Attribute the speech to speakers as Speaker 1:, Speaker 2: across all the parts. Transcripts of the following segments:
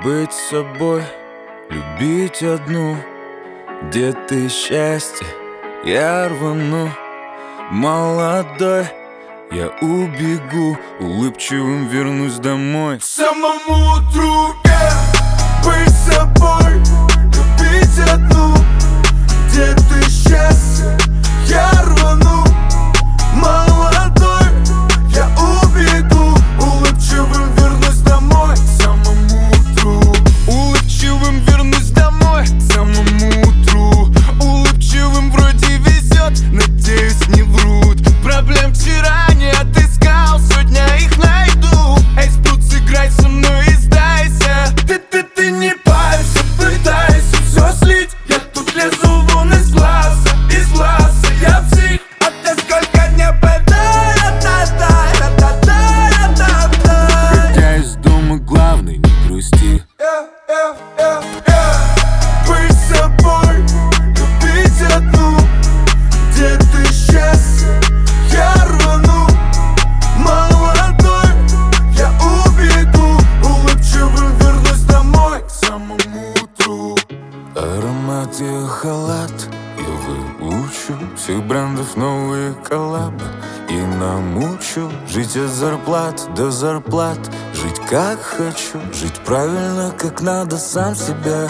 Speaker 1: Быть собой, любить одну. Где ты счастье, я рвану. Молодой, я убегу, улыбчивым вернусь домой.
Speaker 2: К самому утру, быть собой, любить одну. Где ты счастье, я рвану. Молодой, я убегу, улыбчивым вернусь домой. К самому утру,
Speaker 1: улыбчивым вернусь домой. К самому утру, улыбчивым вроде везет, надеюсь, не врут. Проблем вчера не отыскал, сегодня их найду. Эй, спрут, сыграй со мной и сдайся.
Speaker 2: Ты не парься, пытайся все слить. Я тут лезу вон из глаза, я псих. А ты сколько не
Speaker 1: Выходя из дома, главный, не грусти.
Speaker 2: Быть собой, любить одну. Где ты счастье, я рвану. Молодой, я убегу, улыбчивым вернусь домой. К самому утру.
Speaker 1: Аромат ее халат, я выучу всех брендов новые коллабы. И намучу жить от зарплат до зарплат. Жить как хочу, жить правильно, как надо сам себя.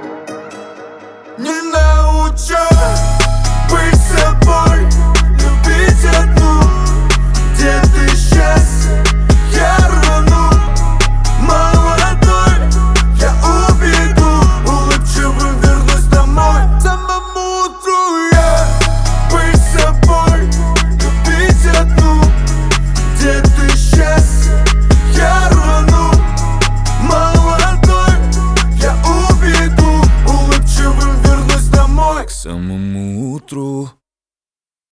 Speaker 2: Не научу быть собой, любить одну. Где ты счастье, я рвану. Молодой, я убегу, улыбчивым вернусь домой. К самому утру я быть собой, любить одну. Где ты счастье, я рвану. Молодой, я убегу, улыбчивым вернусь домой.
Speaker 1: К самому утру.